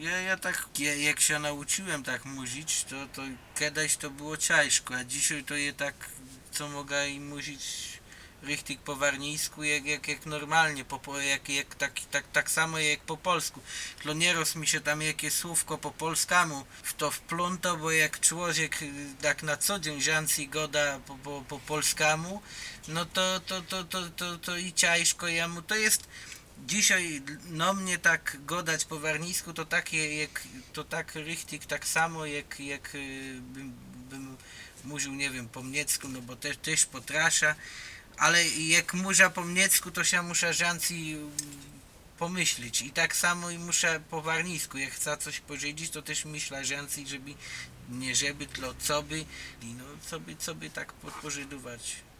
Ja tak, jak się nauczyłem tak mówić, to kiedyś to było ciężko, a dzisiaj to je tak, co mogę i mówić richtig po warnijsku, jak normalnie, tak samo jak po polsku. To nieraz mi się tam jakieś słówko po polskamu w to wpląta, bo jak człowiek tak na co dzień żanci goda po polskamu, no to i ciężko jemu, to jest dzisiaj no mnie tak godać po warnisku to takie jak to tak richtig tak samo jak bym mówił nie wiem po miecku, no bo też potrasza, ale jak murza po miecku to się muszę żanci pomyśleć i tak samo i muszę po warnisku jak chcę coś powiedzieć to też myślę żanci żeby nie żeby tlo co by i no co by tak pożydować.